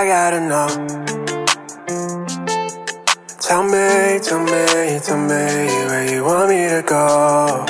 I gotta know. Tell me where you want me to go.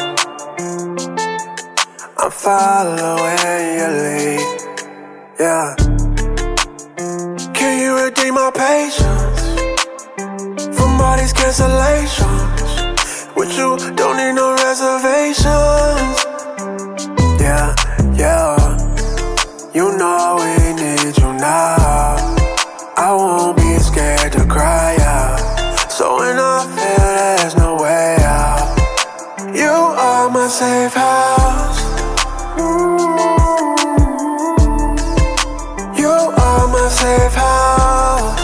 I'm following your lead, yeah. Can you redeem my patience from all these cancellations? With you, don't need no reservations. Yeah, yeah. You know we need you now. I won't be scared to cry out. So when I feel there's no way out, you are my safe house. You are my safe house.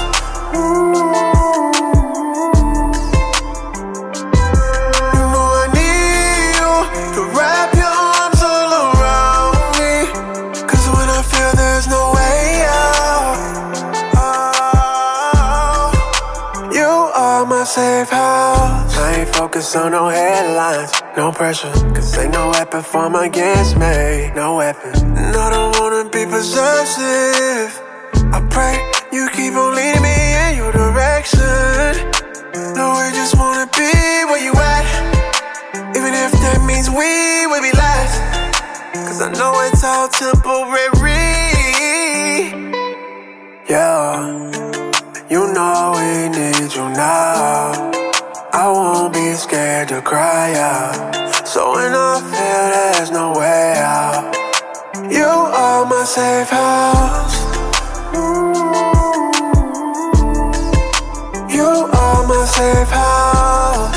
You know I need you to wrap your arms all around me. Cause when I feel there's no way out, you are my safe house. I ain't focused on no headlines, no pressure. Cause ain't no weapon formed against me, no weapon. And I don't wanna be possessive. I pray you keep on leading me in your direction. No, we just wanna be where you at, even if that means we will be last. Cause I know it's all temporary. Yeah, you know we need you now. I won't be scared to cry out. So when I feel there's no way out, you are my safe house. You are my safe house.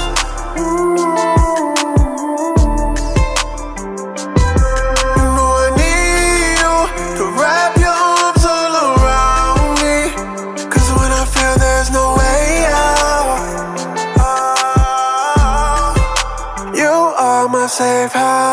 You know I need you to wrap your arms all around me. Cause when I feel there's no way out, you are my safe house.